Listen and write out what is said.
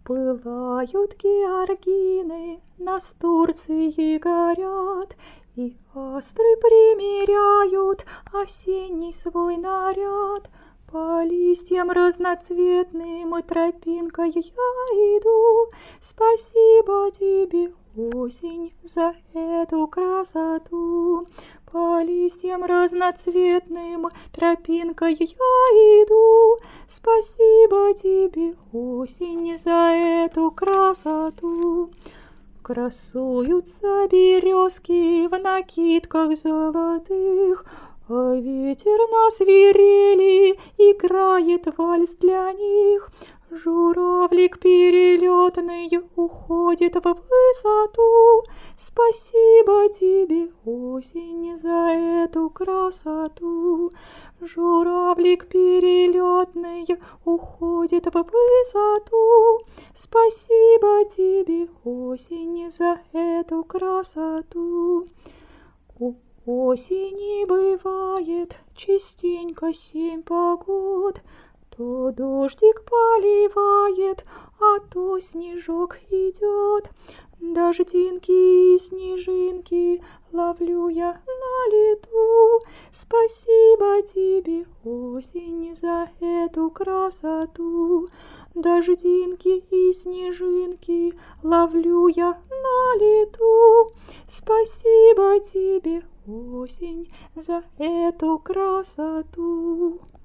Пылают георгины, настурции горят, и астры примеряют осенний свой наряд. По листьям разноцветным тропинкой я иду. Спасибо тебе, осень, за эту красоту. По листьям разноцветным тропинкой я иду. Спасибо тебе, осень, за эту красоту. Красуются березки в накидках золотых, а ветер на свирели играет вальс для них. Журавлик перелетный уходит в высоту. Спасибо тебе, осень, за эту красоту. Журавлик перелетный уходит в высоту. Спасибо тебе, осень, за эту красоту. У осени бывает частенько 7 погод. То дождик поливает, а то снежок идет. Дождинки и снежинки ловлю я на лету. Спасибо тебе, осень, за эту красоту. Дождинки и снежинки ловлю я на лету. Спасибо тебе, осень, за эту красоту.